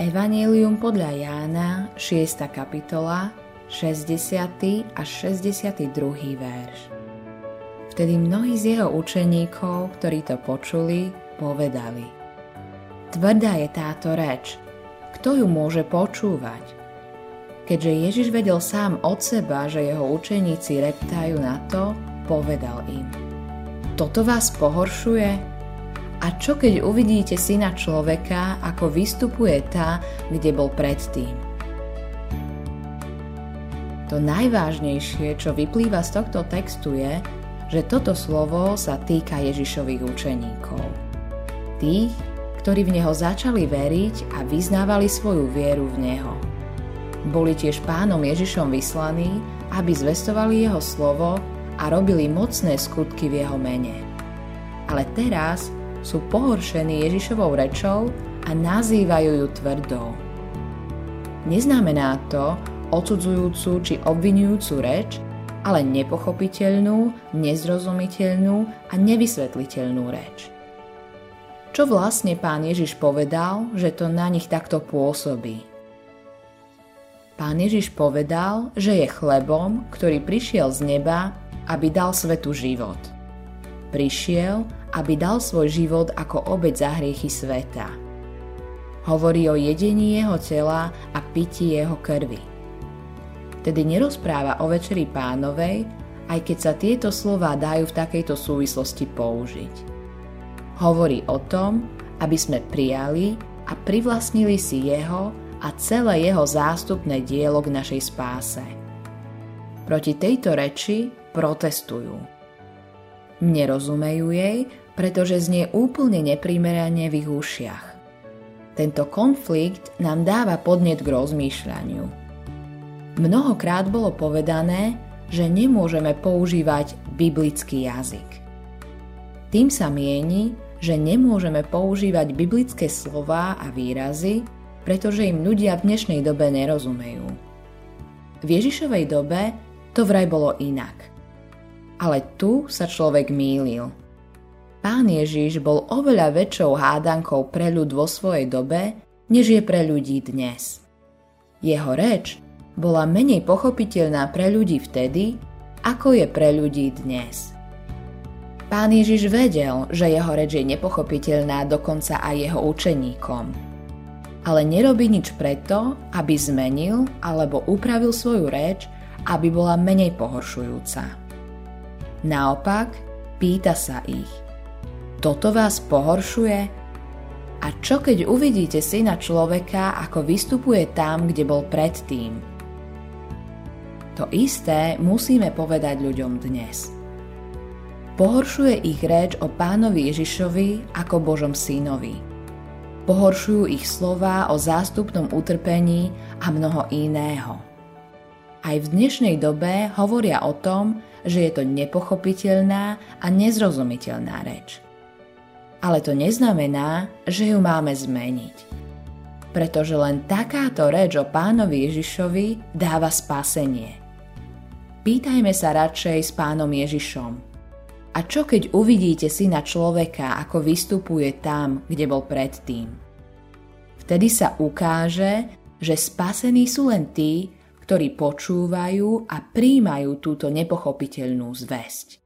Evanjelium podľa Jána, 6. kapitola, 60. až 62. verš. Vtedy mnohí z jeho učeníkov, ktorí to počuli, povedali: Tvrdá je táto reč, kto ju môže počúvať? Keďže Ježiš vedel sám od seba, že jeho učeníci reptajú na to, povedal im: Toto vás pohoršuje? A čo keď uvidíte Syna človeka, ako vystupuje tá, kde bol predtým? To najvážnejšie, čo vyplýva z tohto textu je, že toto slovo sa týka Ježišových učeníkov. Tých, ktorí v Neho začali veriť a vyznávali svoju vieru v Neho. Boli tiež Pánom Ježišom vyslaní, aby zvestovali Jeho slovo a robili mocné skutky v Jeho mene. Ale teraz sú pohoršení Ježišovou rečou a nazývajú ju tvrdou. Neznamená to odsudzujúcu či obviňujúcu reč, ale nepochopiteľnú, nezrozumiteľnú a nevysvetliteľnú reč. Čo vlastne Pán Ježiš povedal, že to na nich takto pôsobí? Pán Ježiš povedal, že je chlebom, ktorý prišiel z neba, aby dal svetu život. Prišiel, aby dal svoj život ako obeť za hriechy sveta. Hovorí o jedení jeho tela a pití jeho krvi. Tedy nerozpráva o večeri Pánovej, aj keď sa tieto slová dajú v takejto súvislosti použiť. Hovorí o tom, aby sme prijali a privlastnili si jeho a celé jeho zástupné dielo k našej spáse. Proti tejto reči protestujú. Nerozumejú jej, pretože znie úplne neprimerane v ich ušiach. Tento konflikt nám dáva podnet k rozmýšľaniu. Mnohokrát bolo povedané, že nemôžeme používať biblický jazyk. Tým sa mieni, že nemôžeme používať biblické slová a výrazy, pretože im ľudia v dnešnej dobe nerozumejú. V Ježišovej dobe to vraj bolo inak. Ale tu sa človek mýlil. Pán Ježiš bol oveľa väčšou hádankou pre ľud vo svojej dobe, než je pre ľudí dnes. Jeho reč bola menej pochopiteľná pre ľudí vtedy, ako je pre ľudí dnes. Pán Ježiš vedel, že jeho reč je nepochopiteľná dokonca aj jeho učeníkom. Ale nerobí nič preto, aby zmenil alebo upravil svoju reč, aby bola menej pohoršujúca. Naopak, pýta sa ich: Toto vás pohoršuje? A čo keď uvidíte Syna človeka, ako vystupuje tam, kde bol predtým? To isté musíme povedať ľuďom dnes. Pohoršuje ich reč o Pánovi Ježišovi ako Božom synovi. Pohoršujú ich slová o zástupnom utrpení a mnoho iného. Aj v dnešnej dobe hovoria o tom, že je to nepochopiteľná a nezrozumiteľná reč. Ale to neznamená, že ju máme zmeniť. Pretože len takáto reč o Pánovi Ježišovi dáva spasenie. Pýtajme sa radšej s Pánom Ježišom: A čo keď uvidíte Syna človeka, ako vystupuje tam, kde bol predtým? Vtedy sa ukáže, že spasení sú len tí, ktorí počúvajú a prijímajú túto nepochopiteľnú zvesť.